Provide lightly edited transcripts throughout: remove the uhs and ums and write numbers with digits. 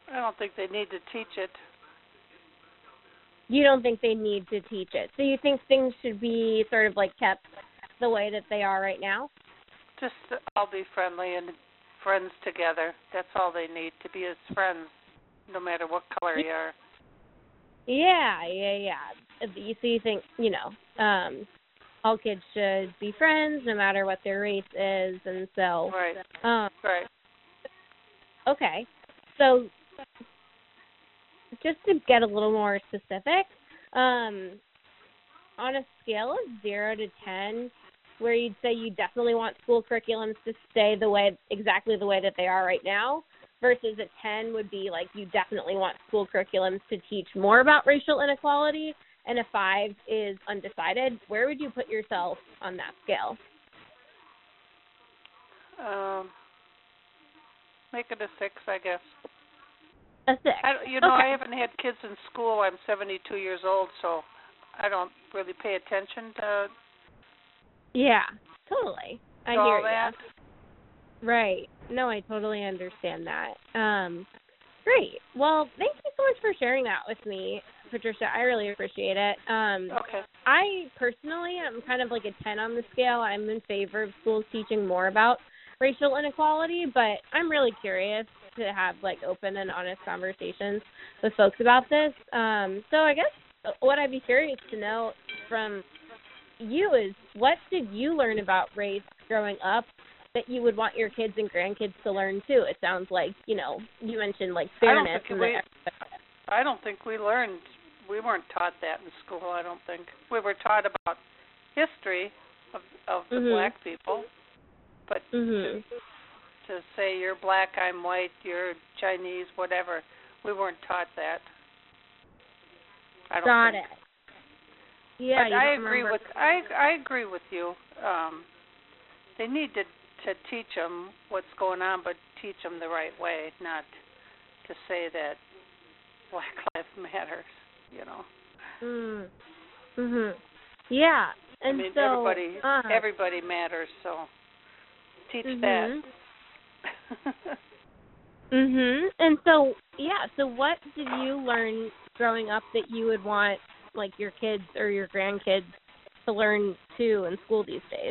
I don't think they need to teach it. You don't think they need to teach it. So you think things should be sort of like kept the way that they are right now? Just all be friendly and friends together. That's all they need, to be as friends, no matter what color you are. Yeah. So you think, all kids should be friends no matter what their race is, and so. Right. Right. Okay. So just to get a little more specific, on a scale of 0 to 10, where you'd say you definitely want school curriculums to stay exactly the way that they are right now, versus a 10 would be like you definitely want school curriculums to teach more about racial inequality, and a 5 is undecided, where would you put yourself on that scale? Make it a 6, I guess. A 6. I Okay. haven't had kids in school. I'm 72 years old, so I don't really pay attention to Yeah, totally. I hear all that. you. Right. No, I totally understand that. Great. Well, thank you so much for sharing that with me, Patricia. I really appreciate it. Okay. I personally am kind of like a 10 on the scale. I'm in favor of schools teaching more about racial inequality, but I'm really curious to have like open and honest conversations with folks about this. So I guess what I'd be curious to know from you is, what did you learn about race growing up that you would want your kids and grandkids to learn too? It sounds like, you mentioned like fairness. I don't think we learned. We weren't taught that in school, I don't think. We were taught about history of the black people, but to say you're black, I'm white, you're Chinese, whatever, we weren't taught that. I don't Got think. it. Yeah, but I agree with you. They need to teach them what's going on, but teach them the right way, not to say that Black Lives Matters, Yeah, and I mean, so everybody matters, so teach that. And so, so what did you learn growing up that you would want like your kids or your grandkids to learn too in school these days?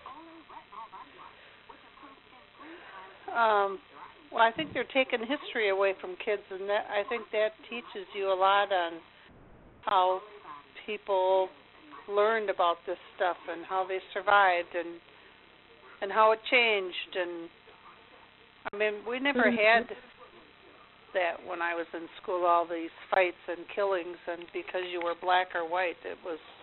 Well, I think they're taking history away from kids, and I think that teaches you a lot on how people learned about this stuff and how they survived and how it changed. And I mean, we never had that when I was in school, all these fights and killings, and because you were black or white, it was